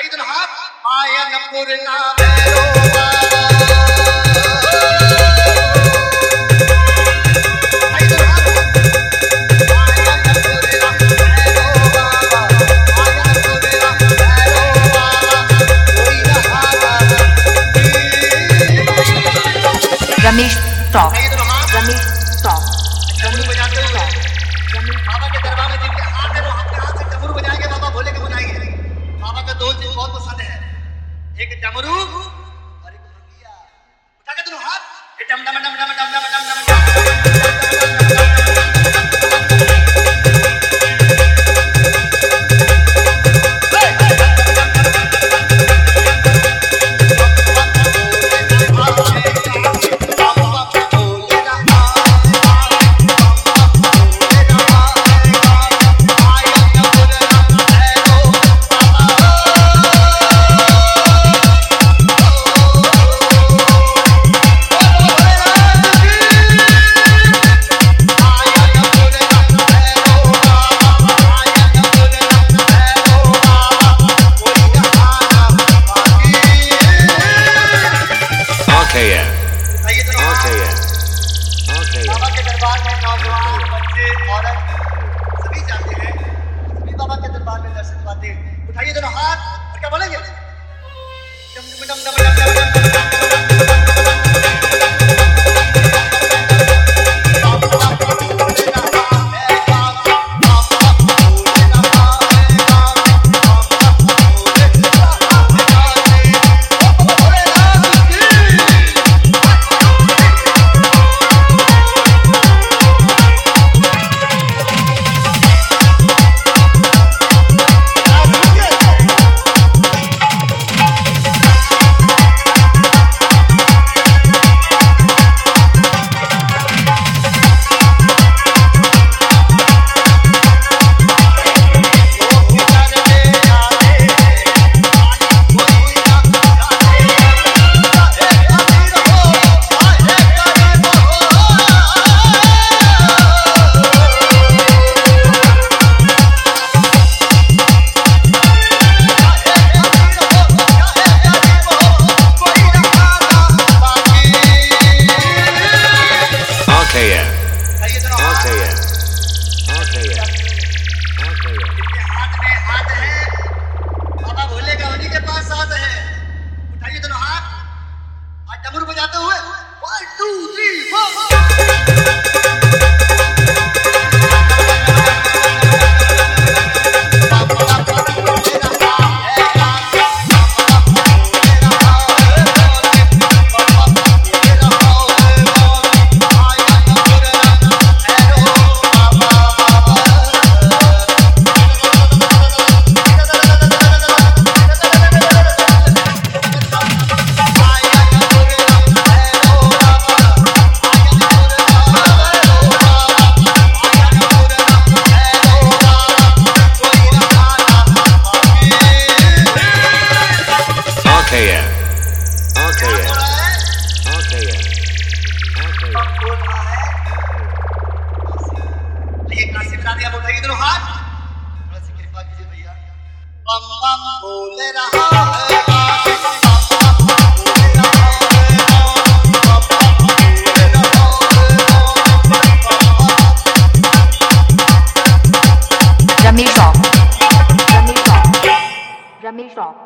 उठाइए दोनों हाथ। आयनपुर नाम रमेश टॉक, रमेश टॉक, डमरू बजाते हुए बाबा के दरबार में जिनके हाथ है वो अपने हाथ से डमरू बजाएंगे, बाबा भोले के बुलाएंगे। बाबा का दो चीज बहुत पसंद है, एक डमरू और एक भंगिया। उठा के दोनों हाथ, डम डम डम डम डम डम डम डम। बाबा के दरबार में नौजवान, बच्चे, औरत सभी जाते हैं, सभी बाबा के दरबार में दर्शन पाते हैं। उठाइए दोनों हाथ और क्या बोलेंगे? डम डम डम डम डम डम डम। डमरू बजाते हुए 1 2 3 4। उठाइए दोनों हाथ, थोड़ा सी कृपा कीजिए भैया। बम बम बोले रहा है, Ramesh talk, Ramesh talk, Ramesh talk.